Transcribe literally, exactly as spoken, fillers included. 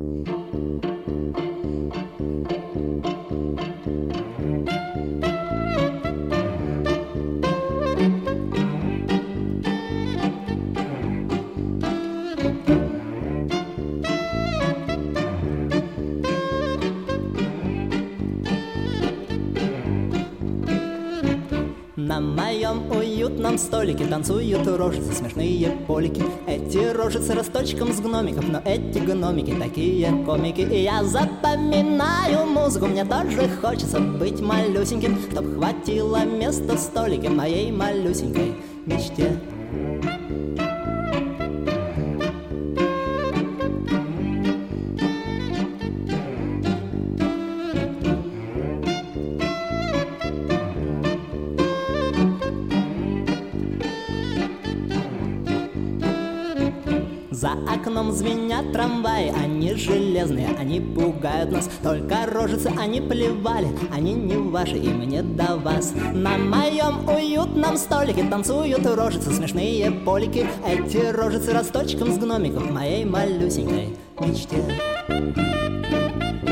На моем уютном столике танцуют рожицы, смешные полики. Эти рожицы росточком с гномиков, но эти гномики такие комики. И я запоминаю музыку, мне тоже хочется быть малюсеньким, чтоб хватило места в столике моей малюсенькой мечте. За окном звенят трамваи, они железные, они пугают нас. Только рожицы они плевали, они не ваши и мне до вас. На моем уютном столике танцуют рожицы, смешные полики. Эти рожицы росточком с гномиков моей малюсенькой мечте.